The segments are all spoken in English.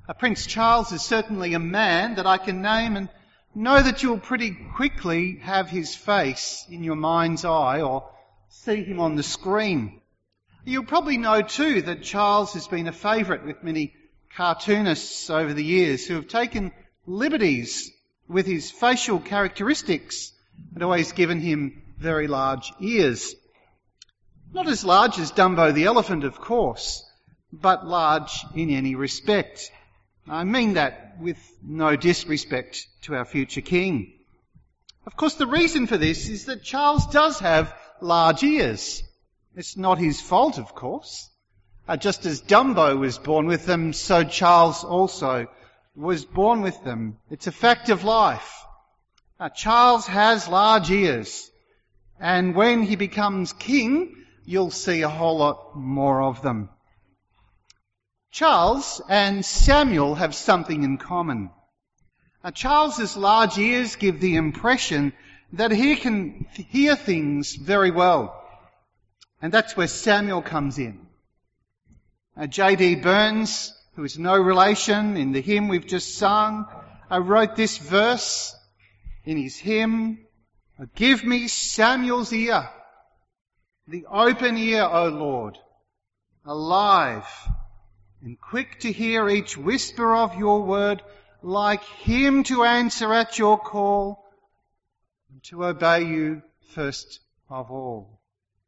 Prince Charles is certainly a man that I can name and know that you'll pretty quickly have his face in your mind's eye or see him on the screen. You'll probably know too that Charles has been a favourite with many cartoonists over the years who have taken liberties with his facial characteristics and always given him very large ears. Not as large as Dumbo the elephant, of course, but large in any respect. I mean that with no disrespect to our future king. Of course, the reason for this is that Charles does have large ears. It's not his fault, of course. Just as Dumbo was born with them, so Charles also was born with them. It's a fact of life. Charles has large ears, and when he becomes king, you'll see a whole lot more of them. Charles and Samuel have something in common. Charles's large ears give the impression that he can hear things very well. And that's where Samuel comes in. J.D. Burns, who is no relation in the hymn we've just sung, wrote this verse in his hymn, "Give me Samuel's ear, the open ear, O Lord, alive and quick to hear each whisper of your word, like him to answer at your call and to obey you first of all."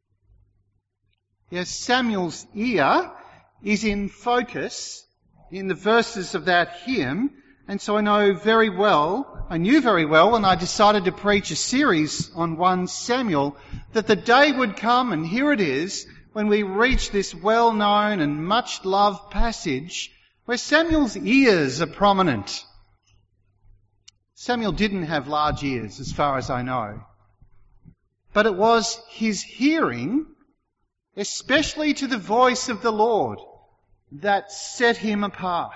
Yes, Samuel's ear is in focus in the verses of that hymn, and so I knew very well when I decided to preach a series on 1 Samuel, that the day would come, and here it is, when we reach this well-known and much-loved passage where Samuel's ears are prominent. Samuel didn't have large ears, as far as I know. But it was his hearing, especially to the voice of the Lord, that set him apart.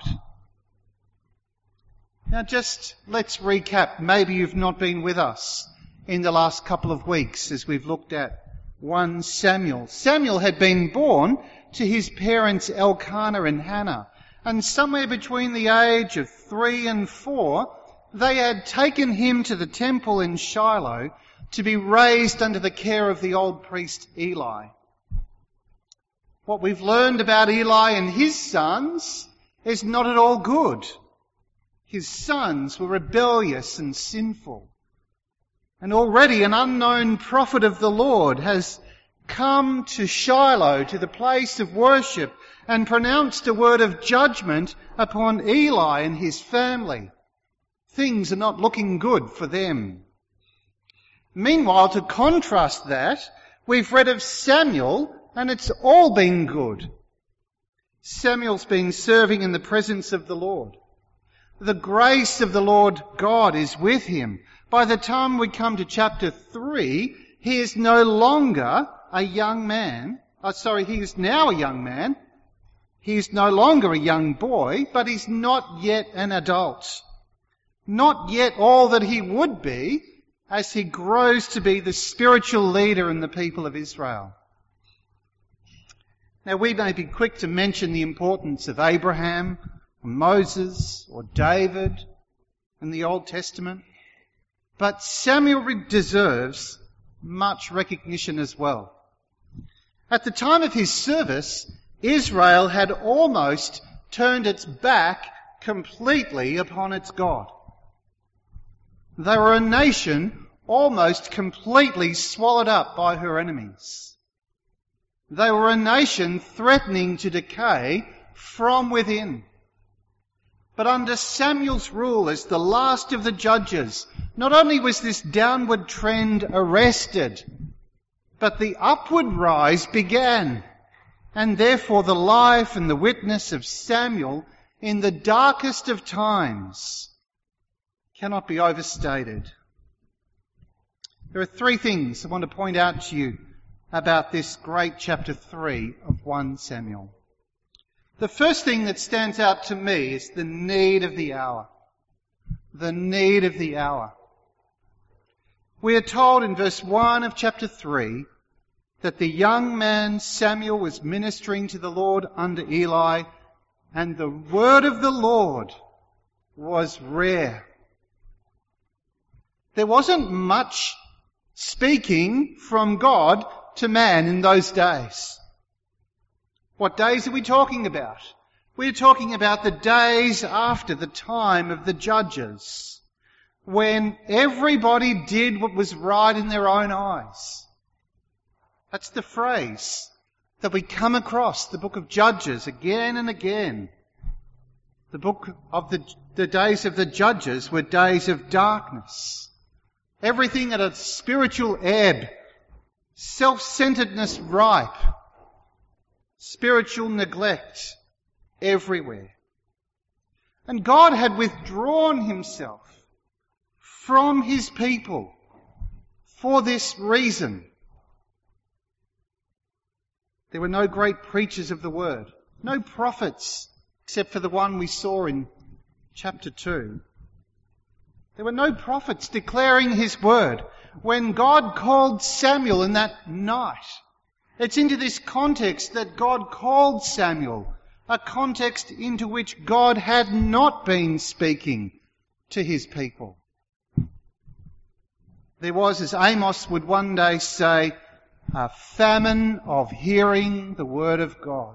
Now just let's recap. Maybe you've not been with us in the last couple of weeks as we've looked at 1 Samuel. Samuel had been born to his parents Elkanah and Hannah, and somewhere between the age of 3 and 4, they had taken him to the temple in Shiloh to be raised under the care of the old priest Eli. What we've learned about Eli and his sons is not at all good. His sons were rebellious and sinful. And already an unknown prophet of the Lord has come to Shiloh, to the place of worship, and pronounced a word of judgment upon Eli and his family. Things are not looking good for them. Meanwhile, to contrast that, we've read of Samuel, and it's all been good. Samuel's been serving in the presence of the Lord. The grace of the Lord God is with him. By the time we come to chapter 3, he is no longer a young man. He is now a young man. He is no longer a young boy, but he's not yet an adult. Not yet all that he would be as he grows to be the spiritual leader in the people of Israel. Now, we may be quick to mention the importance of Abraham, or Moses, or David in the Old Testament, but Samuel deserves much recognition as well. At the time of his service, Israel had almost turned its back completely upon its God. They were a nation almost completely swallowed up by her enemies. They were a nation threatening to decay from within. But under Samuel's rule as the last of the judges, not only was this downward trend arrested, but the upward rise began. And therefore the life and the witness of Samuel in the darkest of times cannot be overstated. There are 3 things I want to point out to you about this great chapter 3 of 1 Samuel. The first thing that stands out to me is the need of the hour. The need of the hour. We are told in verse 1 of chapter 3 that the young man Samuel was ministering to the Lord under Eli, and the word of the Lord was rare. There wasn't much speaking from God to man in those days. What days are we talking about? We're talking about the days after the time of the judges, when everybody did what was right in their own eyes. That's the phrase that we come across the book of Judges again and again. The book of the days of the judges were days of darkness. Everything at a spiritual ebb, self-centeredness ripe, spiritual neglect everywhere. And God had withdrawn himself from his people for this reason. There were no great preachers of the word, no prophets, except for the one we saw in chapter 2. There were no prophets declaring his word. When God called Samuel in that night, it's into this context that God called Samuel, a context into which God had not been speaking to his people. There was, as Amos would one day say, a famine of hearing the word of God.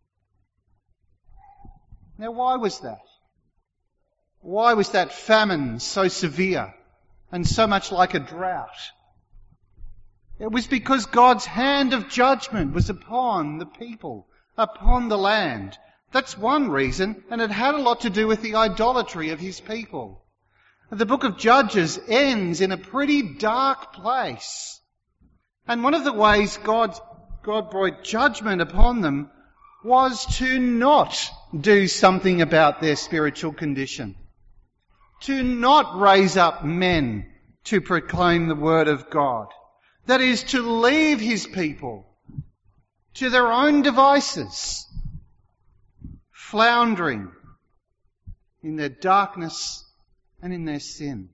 Now, why was that? Why was that famine so severe and so much like a drought? It was because God's hand of judgment was upon the people, upon the land. That's one reason, and it had a lot to do with the idolatry of his people. The book of Judges ends in a pretty dark place. And one of the ways God brought judgment upon them was to not do something about their spiritual condition. To not raise up men to proclaim the word of God. That is, to leave his people to their own devices, floundering in their darkness and in their sin.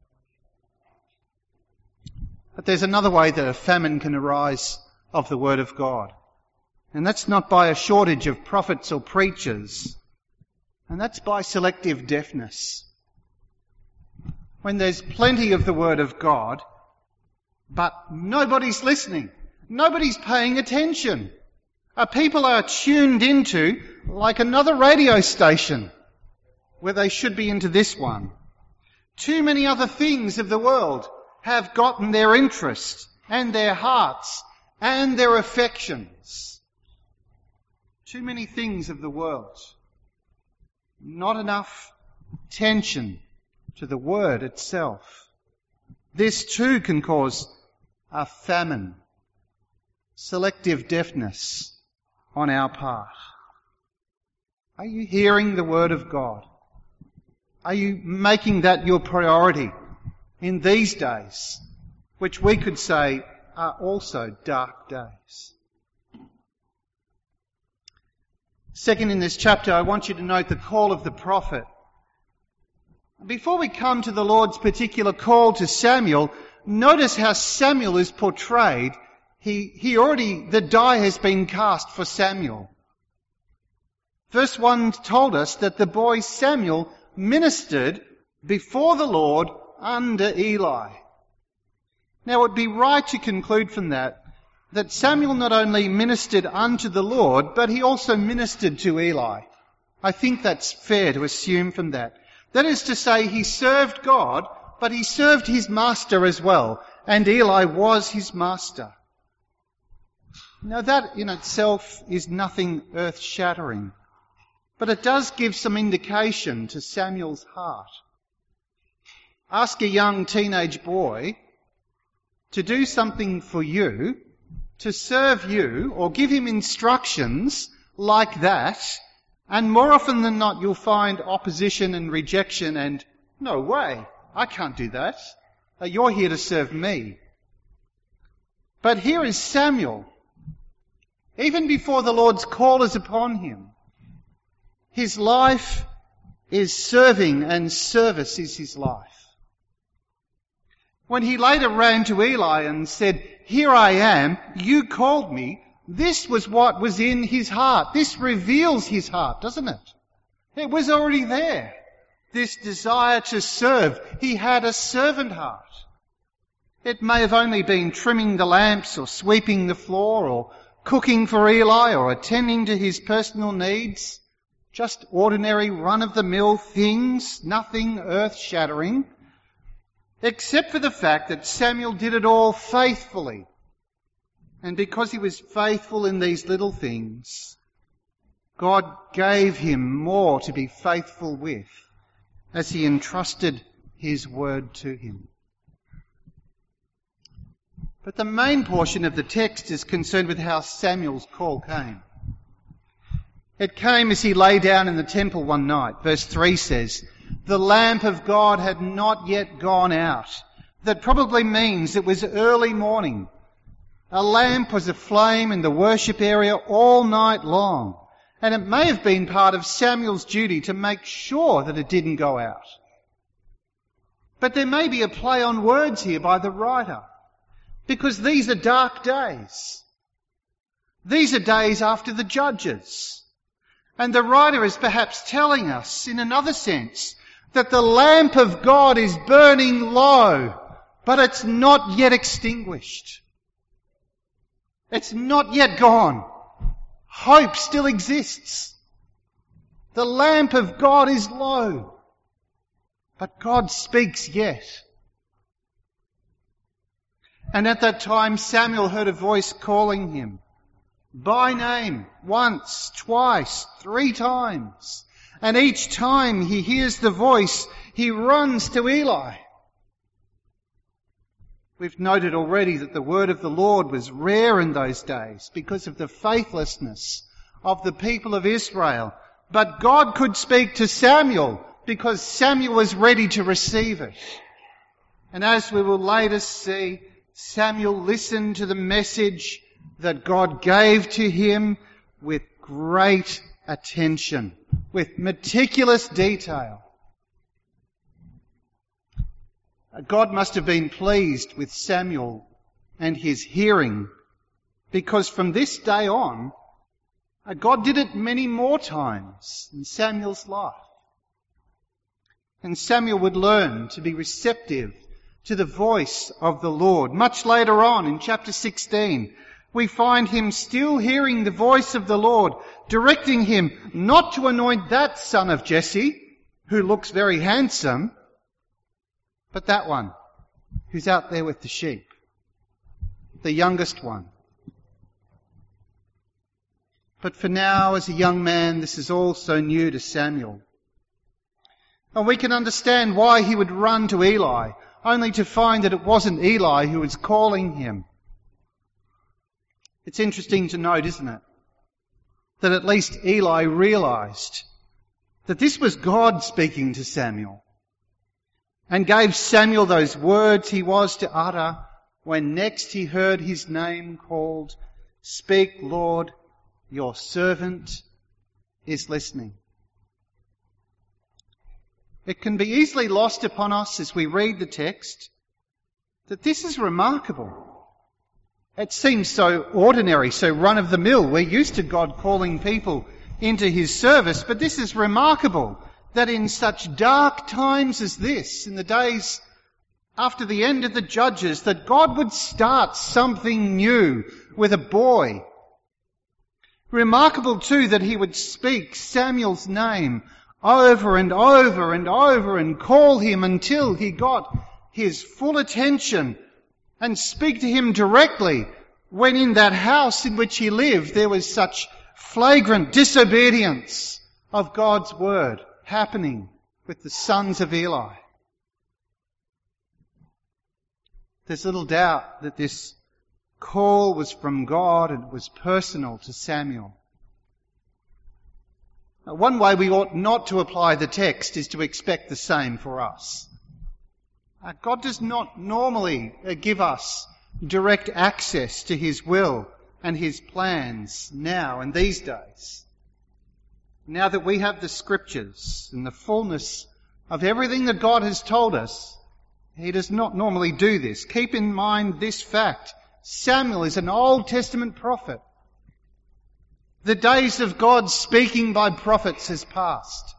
But there's another way that a famine can arise of the word of God. And that's not by a shortage of prophets or preachers. And that's by selective deafness. When there's plenty of the word of God, but nobody's listening. Nobody's paying attention. People are tuned into like another radio station where they should be into this one. Too many other things of the world have gotten their interest and their hearts and their affections. Too many things of the world. Not enough attention to the word itself. This too can cause a famine, selective deafness on our part. Are you hearing the word of God? Are you making that your priority in these days, which we could say are also dark days? Second, in this chapter, I want you to note the call of the prophet. Before we come to the Lord's particular call to Samuel, notice how Samuel is portrayed. The die has been cast for Samuel. Verse 1 told us that the boy Samuel ministered before the Lord under Eli. Now it would be right to conclude from that Samuel not only ministered unto the Lord, but he also ministered to Eli. I think that's fair to assume from that. That is to say, he served God, but he served his master as well, and Eli was his master. Now that in itself is nothing earth-shattering, but it does give some indication to Samuel's heart. Ask a young teenage boy to do something for you, to serve you, or give him instructions like that, and more often than not you'll find opposition and rejection and, no way, I can't do that. You're here to serve me. But here is Samuel. Even before the Lord's call is upon him, his life is serving and service is his life. When he later ran to Eli and said, "Here I am, you called me, This was what was in his heart. This reveals his heart, doesn't it? It was already there. This desire to serve. He had a servant heart. It may have only been trimming the lamps or sweeping the floor or cooking for Eli or attending to his personal needs. Just ordinary run-of-the-mill things, nothing earth-shattering. Except for the fact that Samuel did it all faithfully. And because he was faithful in these little things, God gave him more to be faithful with as he entrusted his word to him. But the main portion of the text is concerned with how Samuel's call came. It came as he lay down in the temple one night. Verse 3 says, the lamp of God had not yet gone out. That probably means it was early morning. A lamp was aflame in the worship area all night long. And it may have been part of Samuel's duty to make sure that it didn't go out. But there may be a play on words here by the writer. Because these are dark days. These are days after the Judges. And the writer is perhaps telling us, in another sense, that the lamp of God is burning low, but it's not yet extinguished. It's not yet gone. Hope still exists. The lamp of God is low, but God speaks yet. And at that time Samuel heard a voice calling him by name, once, twice, 3 times. And each time he hears the voice, he runs to Eli. We've noted already that the word of the Lord was rare in those days because of the faithlessness of the people of Israel. But God could speak to Samuel because Samuel was ready to receive it. And as we will later see, Samuel listened to the message that God gave to him with great attention, with meticulous detail. God must have been pleased with Samuel and his hearing, because from this day on, God did it many more times in Samuel's life. And Samuel would learn to be receptive to the voice of the Lord. Much later on in chapter 16, we find him still hearing the voice of the Lord, directing him not to anoint that son of Jesse, who looks very handsome, but that one who's out there with the sheep, the youngest one. But for now, as a young man, this is all so new to Samuel. And we can understand why he would run to Eli, only to find that it wasn't Eli who was calling him. It's interesting to note, isn't it, that at least Eli realized that this was God speaking to Samuel, and gave Samuel those words he was to utter when next he heard his name called, "Speak, Lord, your servant is listening." It can be easily lost upon us as we read the text that this is remarkable. It seems so ordinary, so run-of-the-mill. We're used to God calling people into his service, but this is remarkable that in such dark times as this, in the days after the end of the Judges, that God would start something new with a boy. Remarkable too that he would speak Samuel's name over and over and over and call him until he got his full attention and speak to him directly when in that house in which he lived there was such flagrant disobedience of God's word happening with the sons of Eli. There's little doubt that this call was from God and it was personal to Samuel. Now, one way we ought not to apply the text is to expect the same for us. God does not normally give us direct access to his will and his plans now in these days. Now that we have the scriptures and the fullness of everything that God has told us, he does not normally do this. Keep in mind this fact. Samuel is an Old Testament prophet. The days of God speaking by prophets has passed.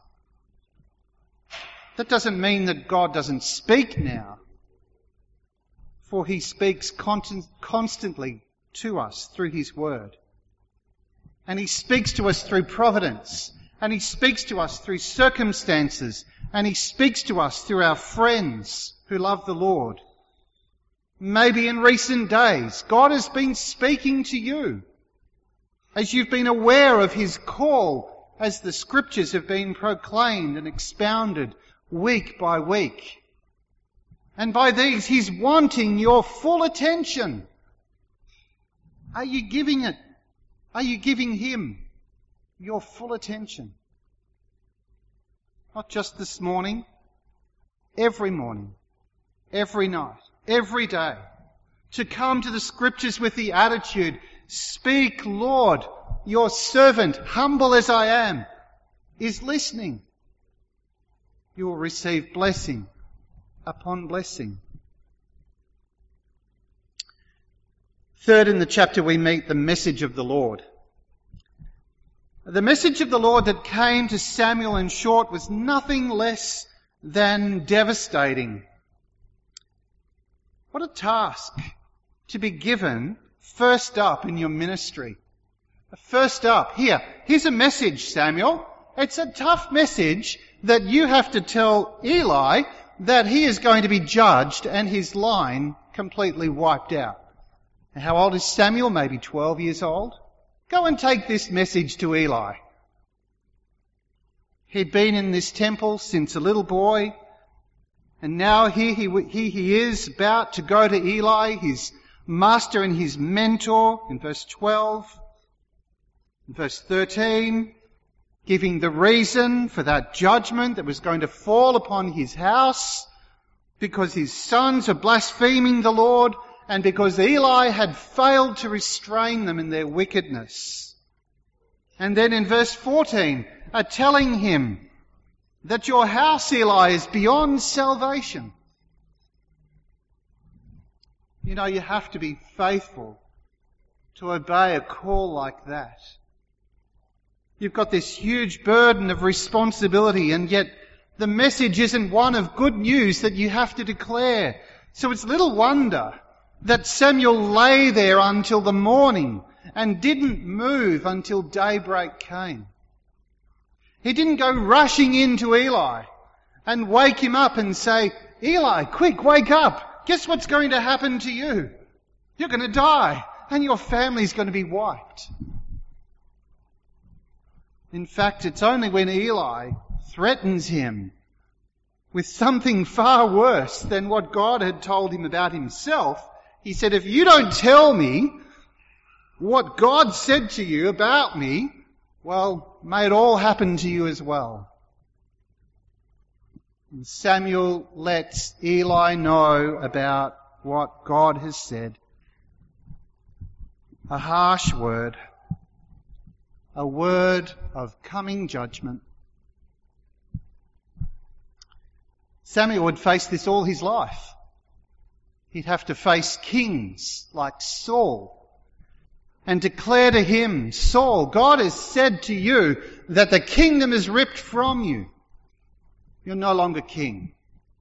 That doesn't mean that God doesn't speak now, for he speaks constantly to us through his word. And he speaks to us through providence, and he speaks to us through circumstances, and he speaks to us through our friends who love the Lord. Maybe in recent days, God has been speaking to you as you've been aware of his call as the scriptures have been proclaimed and expounded week by week. And by these, he's wanting your full attention. Are you giving it? Are you giving him your full attention? Not just this morning, every morning, every night, every day. To come to the scriptures with the attitude, speak, Lord, your servant, humble as I am, is listening. You will receive blessing upon blessing. Third in the chapter we meet the message of the Lord. The message of the Lord that came to Samuel, in short, was nothing less than devastating. What a task to be given first up in your ministry. First up, here's a message, Samuel. It's a tough message that you have to tell Eli that he is going to be judged and his line completely wiped out. And how old is Samuel? Maybe 12 years old. Go and take this message to Eli. He'd been in this temple since a little boy, and now here he is about to go to Eli, his master and his mentor, in verse 12. In verse 13, giving the reason for that judgment that was going to fall upon his house because his sons are blaspheming the Lord and because Eli had failed to restrain them in their wickedness. And then in verse 14, telling him that your house, Eli, is beyond salvation. You know, you have to be faithful to obey a call like that. You've got this huge burden of responsibility, and yet the message isn't one of good news that you have to declare. So it's little wonder that Samuel lay there until the morning and didn't move until daybreak came. He didn't go rushing into Eli and wake him up and say, Eli, quick, wake up. Guess what's going to happen to you? You're going to die and your family's going to be wiped. In fact, it's only when Eli threatens him with something far worse than what God had told him about himself. He said, if you don't tell me what God said to you about me, well, may it all happen to you as well. And Samuel lets Eli know about what God has said. A harsh word. A word of coming judgment. Samuel would face this all his life. He'd have to face kings like Saul and declare to him, Saul, God has said to you that the kingdom is ripped from you. You're no longer king.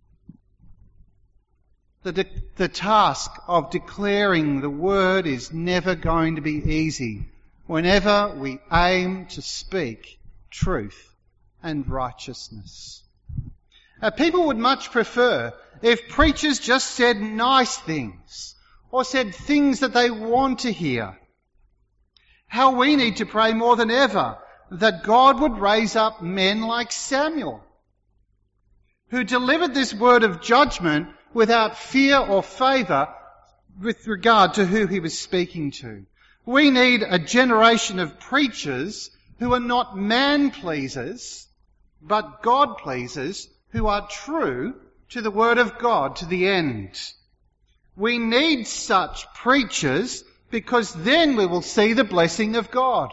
The task of declaring the word is never going to be easy whenever we aim to speak truth and righteousness. People would much prefer if preachers just said nice things or said things that they want to hear. How we need to pray more than ever that God would raise up men like Samuel, who delivered this word of judgment without fear or favour with regard to who he was speaking to. We need a generation of preachers who are not man-pleasers, but God-pleasers, who are true to the word of God to the end. We need such preachers because then we will see the blessing of God.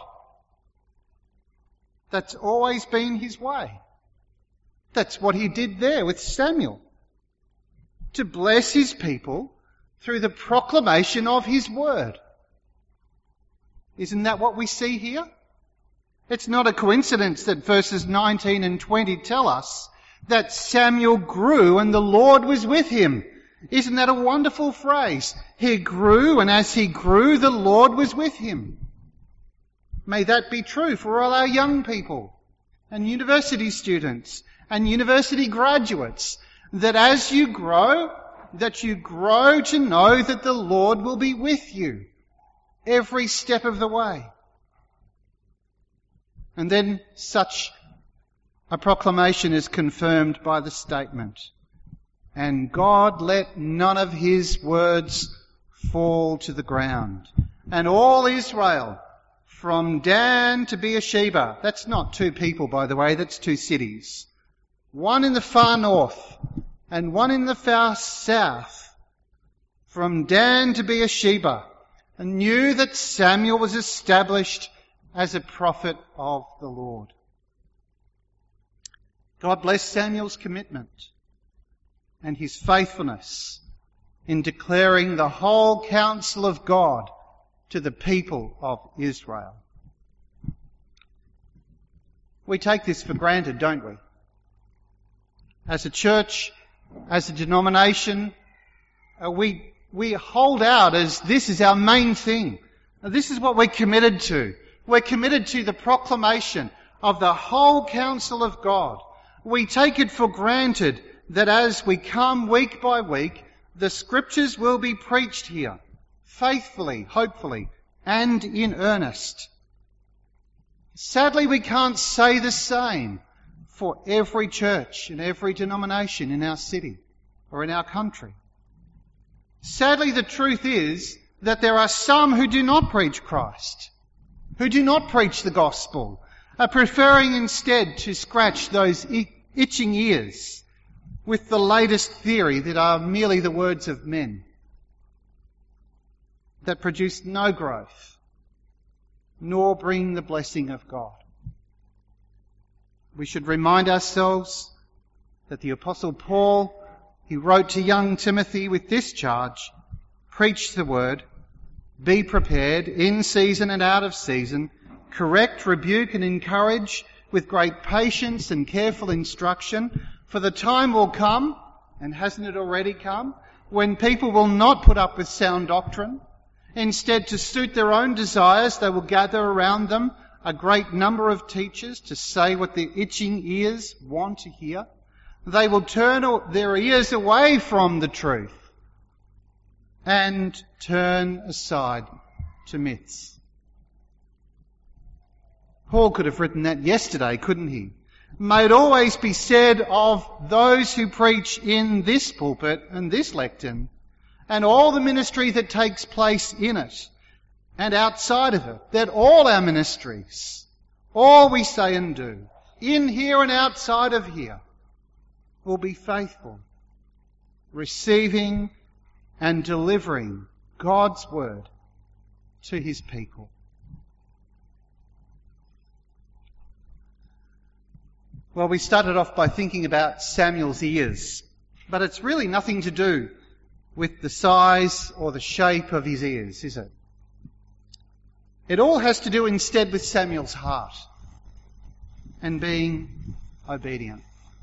That's always been his way. That's what he did there with Samuel. To bless his people through the proclamation of his word. Isn't that what we see here? It's not a coincidence that verses 19 and 20 tell us that Samuel grew and the Lord was with him. Isn't that a wonderful phrase? He grew, and as he grew, the Lord was with him. May that be true for all our young people and university students and university graduates, that as you grow, that you grow to know that the Lord will be with you every step of the way. And then such a proclamation is confirmed by the statement, "And God let none of his words fall to the ground. And all Israel, from Dan to Beersheba," that's not two people, by the way, that's two cities, one in the far north and one in the far south, from Dan to Beersheba, and knew that Samuel was established as a prophet of the Lord. God bless Samuel's commitment and his faithfulness in declaring the whole counsel of God to the people of Israel. We take this for granted, don't we? As a church, as a denomination, we hold out as this is our main thing. This is what we're committed to. We're committed to the proclamation of the whole counsel of God. We take it for granted that as we come week by week, the Scriptures will be preached here, faithfully, hopefully, and in earnest. Sadly, we can't say the same for every church and every denomination in our city or in our country. Sadly, the truth is that there are some who do not preach Christ, who do not preach the gospel, are preferring instead to scratch those itching ears with the latest theory that are merely the words of men, that produce no growth, nor bring the blessing of God. We should remind ourselves that the Apostle Paul, he wrote to young Timothy with this charge: preach the word, be prepared in season and out of season, correct, rebuke and encourage with great patience and careful instruction, for the time will come, and hasn't it already come, when people will not put up with sound doctrine. Instead, to suit their own desires, they will gather around them a great number of teachers to say what their itching ears want to hear. They will turn their ears away from the truth and turn aside to myths. Paul could have written that yesterday, couldn't he? May it always be said of those who preach in this pulpit and this lectern, and all the ministry that takes place in it and outside of it, that all our ministries, all we say and do, in here and outside of here, will be faithful, receiving and delivering God's word to his people. Well, we started off by thinking about Samuel's ears, but it's really nothing to do with the size or the shape of his ears, is it? It all has to do instead with Samuel's heart and being obedient.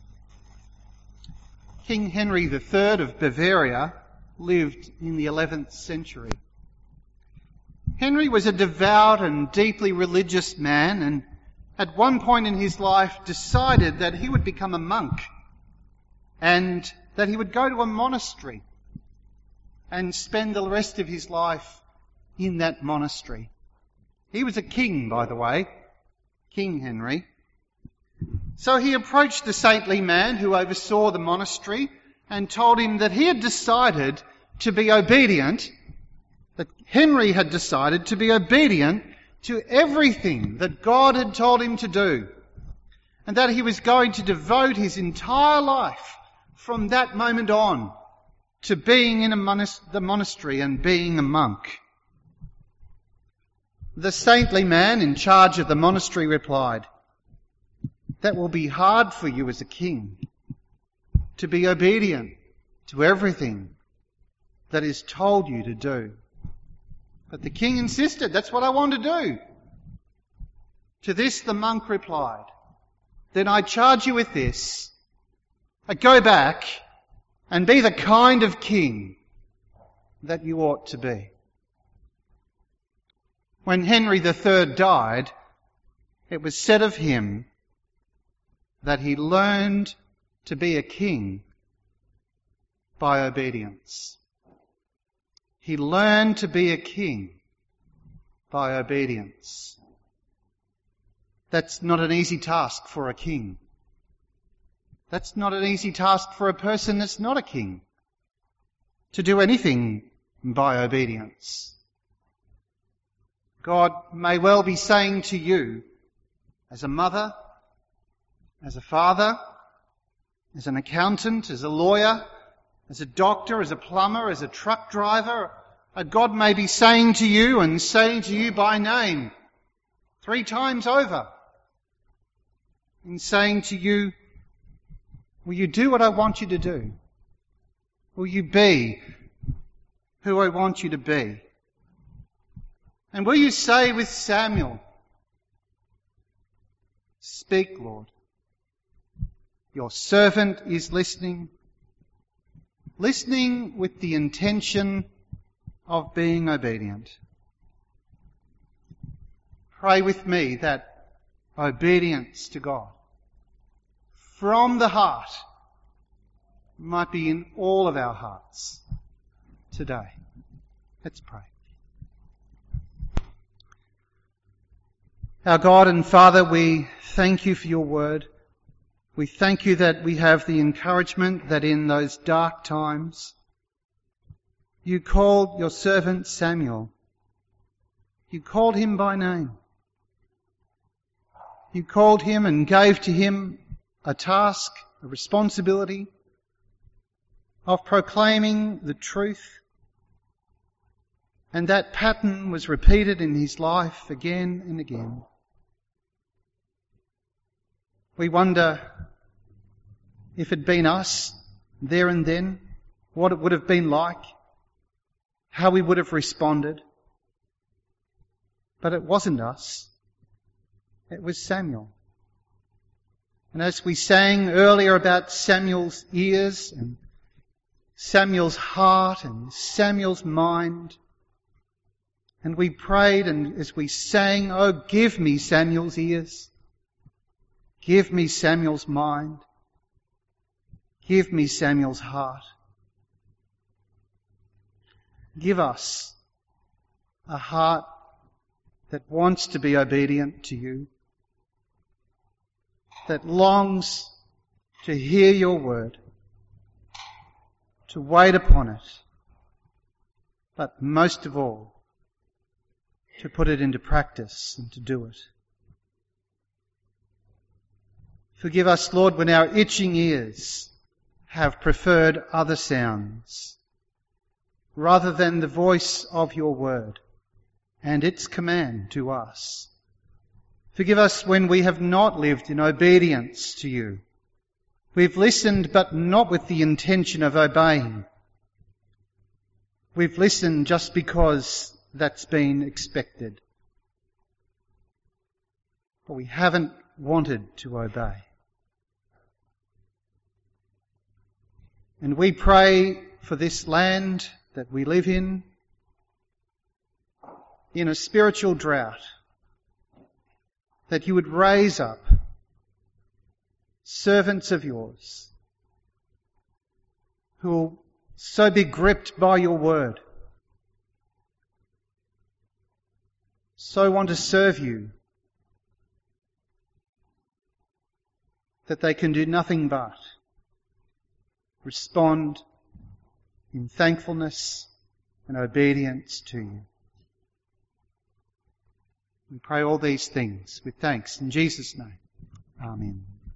King Henry III of Bavaria lived in the 11th century. Henry was a devout and deeply religious man, and at one point in his life decided that he would become a monk and that he would go to a monastery and spend the rest of his life in that monastery. He was a king, by the way, King Henry. So he approached the saintly man who oversaw the monastery and told him that he had decided to be obedient, that Henry had decided to be obedient to everything that God had told him to do, and that he was going to devote his entire life from that moment on to being in the monastery and being a monk. The saintly man in charge of the monastery replied, "That will be hard for you as a king, to be obedient to everything that is told you to do." But the king insisted, "That's what I want to do." To this the monk replied, "Then I charge you with this, go back and be the kind of king that you ought to be." When Henry III died, it was said of him that he learned to be a king by obedience. He learned to be a king by obedience. That's not an easy task for a king. That's not an easy task for a person that's not a king, to do anything by obedience. God may well be saying to you, as a mother, as a father, as an accountant, as a lawyer, as a doctor, as a plumber, as a truck driver, God may be saying to you and saying to you by name 3 times over, and saying to you, will you do what I want you to do? Will you be who I want you to be? And will you say with Samuel, "Speak, Lord. Your servant is listening," listening with the intention of being obedient. Pray with me that obedience to God from the heart might be in all of our hearts today. Let's pray. Our God and Father, we thank you for your word. We thank you that we have the encouragement that in those dark times you called your servant Samuel. You called him by name. You called him and gave to him a task, a responsibility of proclaiming the truth. And that pattern was repeated in his life again and again. We wonder if it had been us there and then, what it would have been like, how we would have responded. But it wasn't us. It was Samuel. And as we sang earlier about Samuel's ears and Samuel's heart and Samuel's mind, and we prayed and as we sang, "Oh, give me Samuel's ears. Give me Samuel's mind. Give me Samuel's heart." Give us a heart that wants to be obedient to you, that longs to hear your word, to wait upon it, but most of all, to put it into practice and to do it. Forgive us, Lord, when our itching ears have preferred other sounds rather than the voice of your word and its command to us. Forgive us when we have not lived in obedience to you. We've listened but not with the intention of obeying. We've listened just because that's been expected. But we haven't wanted to obey. And we pray for this land that we live in a spiritual drought, that you would raise up servants of yours who will so be gripped by your word, so want to serve you, that they can do nothing but respond in thankfulness and obedience to you. We pray all these things with thanks in Jesus' name. Amen.